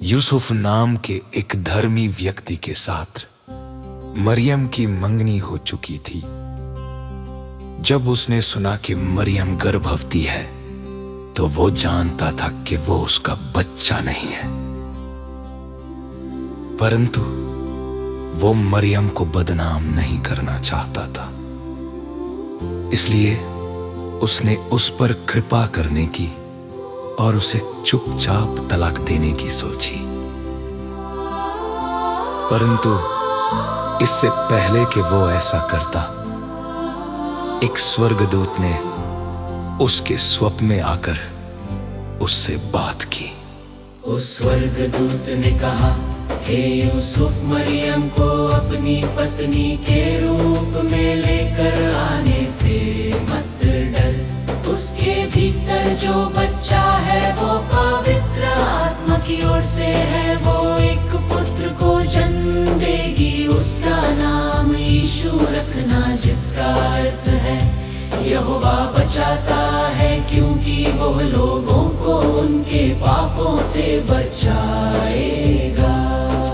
यूसुफ नाम के एक धर्मी व्यक्ति के साथ मरियम की मंगनी हो चुकी थी। जब उसने सुना कि मरियम गर्भवती है तो वो जानता था कि वो उसका बच्चा नहीं है, परंतु वो मरियम को बदनाम नहीं करना चाहता था। इसलिए उसने उस पर कृपा करने की और उसे चुपचाप तलाक देने की सोची। परंतु इससे पहले कि वो ऐसा करता, एक स्वर्गदूत ने उसके स्वप्न में आकर उससे बात की। उस स्वर्गदूत ने कहा, हे यूसुफ, मरियम को अपनी पत्नी के रूप में लेकर आने से मत डर। उसके भीतर जो बच्चा है वो पवित्र आत्मा की ओर से है। वो एक पुत्र को जन्म देगी, उसका नाम यीशु रखना, जिसका अर्थ है यहोवा बचाता है, क्योंकि वो लोगों को उनके पापों से बचाएगा।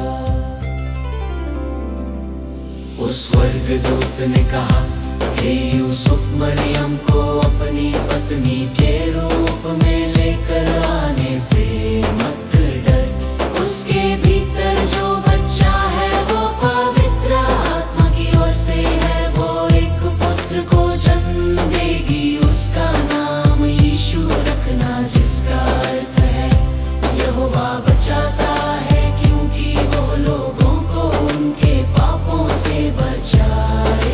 उस स्वर्गदूत ने कहा, हे यूसुफ, मरियम को अपनी पत्नी के रूप में लेकर आने से मत डर। उसके भीतर जो बच्चा है वो पवित्र आत्मा की ओर से है। वो एक पुत्र को जन्म देगी, उसका नाम यीशु रखना, जिसका अर्थ है यहोवा बचाता है, क्योंकि वो लोगों को उनके पापों से बचाएगा।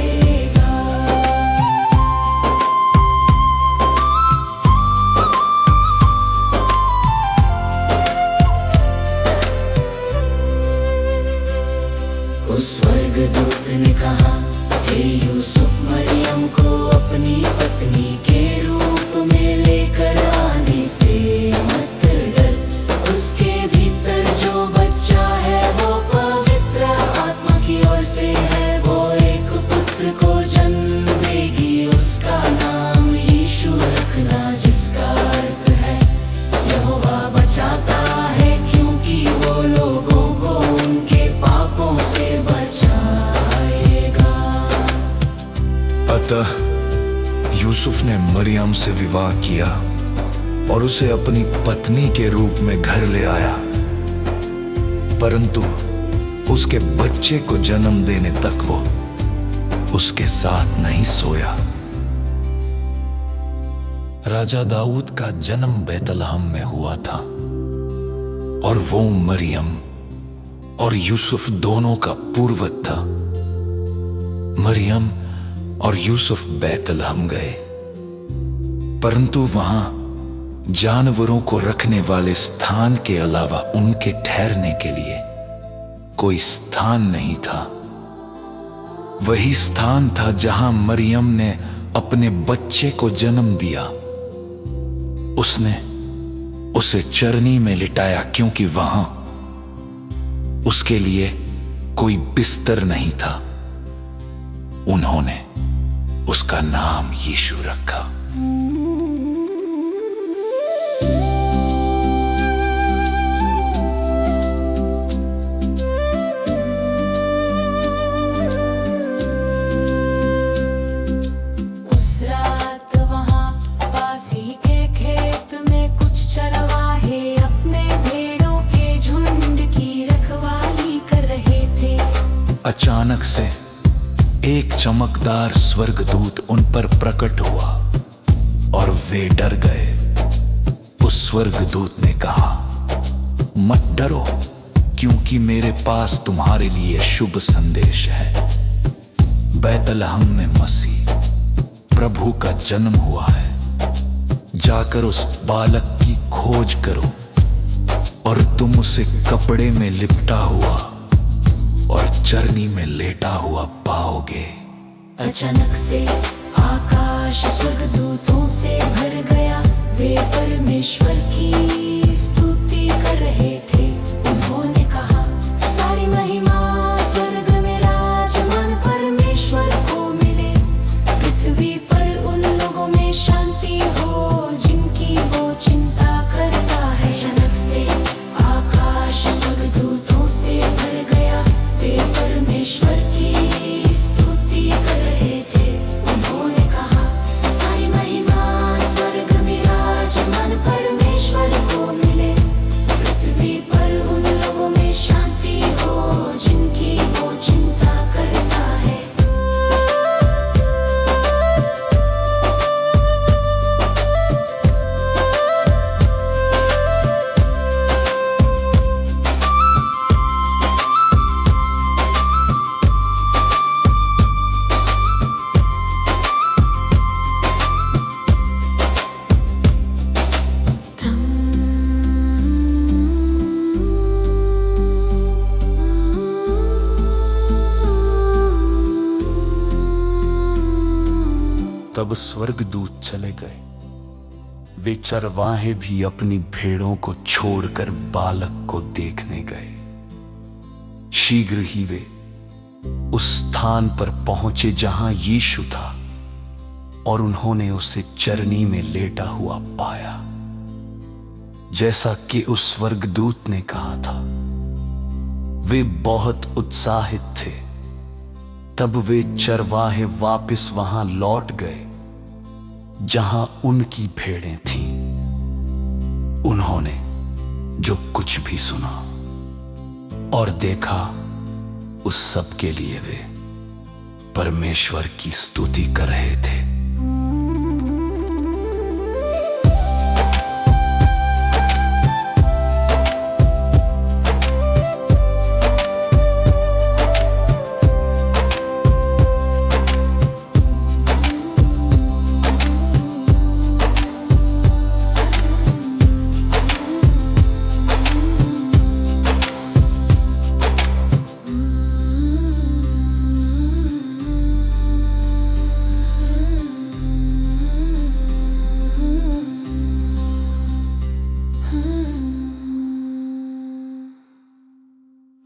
उस स्वर्गदूत ने कहा, हे यूसुफ, मरियम को अपनी पत्नी के रूप में लेकर आने से मत डर। उसके भीतर जो बच्चा है वो पवित्र आत्मा की ओर से है। वो एक पुत्र को जन्म देगी, उसका नाम यीशु रखना, जिसका अर्थ है यहोवा बचाता है, क्योंकि वो लोगों को उनके पापों से बचाएगा। अतः यूसुफ ने मरियम से विवाह किया और उसे अपनी पत्नी के रूप में घर ले आया, परंतु उसके बच्चे को जन्म देने तक वो उसके साथ नहीं सोया। राजा दाऊद का जन्म बैतलहम में हुआ था और वो मरियम और यूसुफ दोनों का पूर्वज था। मरियम और यूसुफ बैतलहम गए, परंतु वहां जानवरों को रखने वाले स्थान के अलावा उनके ठहरने के लिए कोई स्थान नहीं था। वही स्थान था जहां मरियम ने अपने बच्चे को जन्म दिया। उसने उसे चरनी में लिटाया, क्योंकि वहां उसके लिए कोई बिस्तर नहीं था। उन्होंने उसका नाम यीशु रखा। उस रात वहाँ पास ही के खेत में कुछ चरवाहे अपने भेड़ों के झुंड की रखवाली कर रहे थे। अचानक से एक चमकदार स्वर्गदूत उन पर प्रकट हुआ और वे डर गए। उस स्वर्गदूत ने कहा, मत डरो, क्योंकि मेरे पास तुम्हारे लिए शुभ संदेश है। बैतलहम में मसीह प्रभु का जन्म हुआ है। जाकर उस बालक की खोज करो और तुम उसे कपड़े में लिपटा हुआ और चरनी में लेटा हुआ पाओगे। अचानक से आकाश स्वर्गदूतों से भर गया। वे परमेश्वर की स्तुति कर रहे थे। उन्होंने कहा, सारी महिमा स्वर्ग में राजमान परमेश्वर को मिले। पृथ्वी पर उन लोगों में शांति हो जिनकी वो चिंता करता है। अचानक से आकाश तब स्वर्गदूत चले गए। वे चरवाहे भी अपनी भेड़ों को छोड़कर बालक को देखने गए। शीघ्र ही वे उस स्थान पर पहुंचे जहां यीशु था और उन्होंने उसे चरनी में लेटा हुआ पाया, जैसा कि उस स्वर्गदूत ने कहा था। वे बहुत उत्साहित थे। तब वे चरवाहे वापस वहां लौट गए जहां उनकी भेड़ें थीं। उन्होंने जो कुछ भी सुना और देखा, उस सब के लिए वे परमेश्वर की स्तुति कर रहे थे।